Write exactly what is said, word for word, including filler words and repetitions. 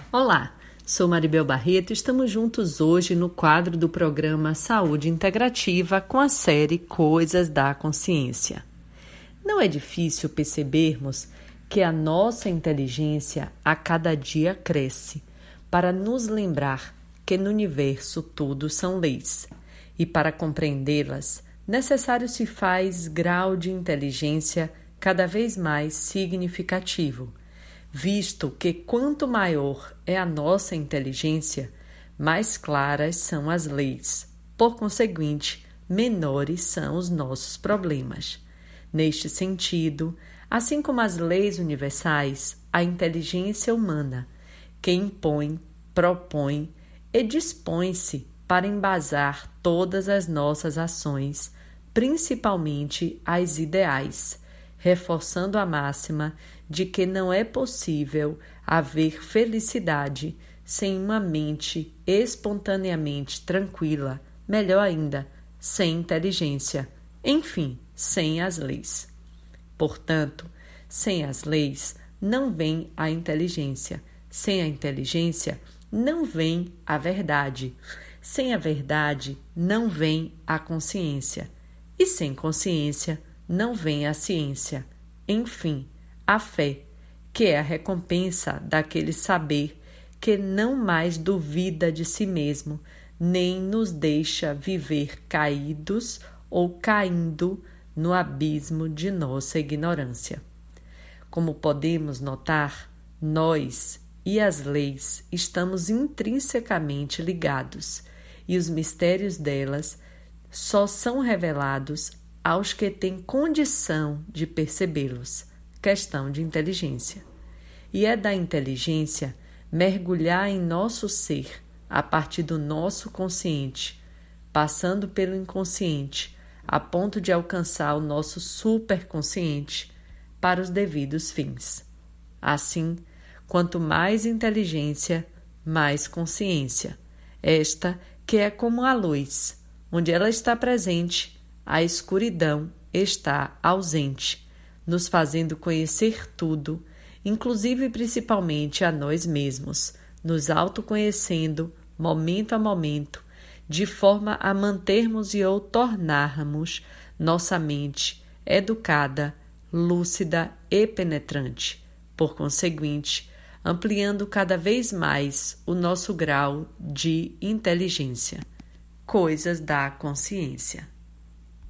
Olá, sou Maribel Barreto e estamos juntos hoje no quadro do programa Saúde Integrativa com a série Coisas da Consciência. Não é difícil percebermos que a nossa inteligência a cada dia cresce para nos lembrar que no universo tudo são leis e para compreendê-las necessário se faz grau de inteligência cada vez mais significativo, visto que quanto maior é a nossa inteligência, mais claras são as leis. Por conseguinte, menores são os nossos problemas. Neste sentido, assim como as leis universais, a inteligência humana, que impõe, propõe e dispõe-se para embasar todas as nossas ações, principalmente as ideais, reforçando a máxima de que não é possível haver felicidade sem uma mente espontaneamente tranquila, melhor ainda, sem inteligência, enfim, sem as leis. Portanto, sem as leis não vem a inteligência, sem a inteligência não vem a verdade, sem a verdade não vem a consciência, e sem consciência não vem a ciência, enfim, a fé, que é a recompensa daquele saber que não mais duvida de si mesmo, nem nos deixa viver caídos ou caindo no abismo de nossa ignorância. Como podemos notar, nós e as leis estamos intrinsecamente ligados, e os mistérios delas só são revelados aos que têm condição de percebê-los, questão de inteligência. E é da inteligência mergulhar em nosso ser, a partir do nosso consciente, passando pelo inconsciente, a ponto de alcançar o nosso superconsciente para os devidos fins. Assim, quanto mais inteligência, mais consciência. Esta que é como a luz, onde ela está presente, a escuridão está ausente, nos fazendo conhecer tudo, inclusive e principalmente a nós mesmos, nos autoconhecendo momento a momento, de forma a mantermos e ou tornarmos nossa mente educada, lúcida e penetrante, por conseguinte, ampliando cada vez mais o nosso grau de inteligência. Coisas da consciência.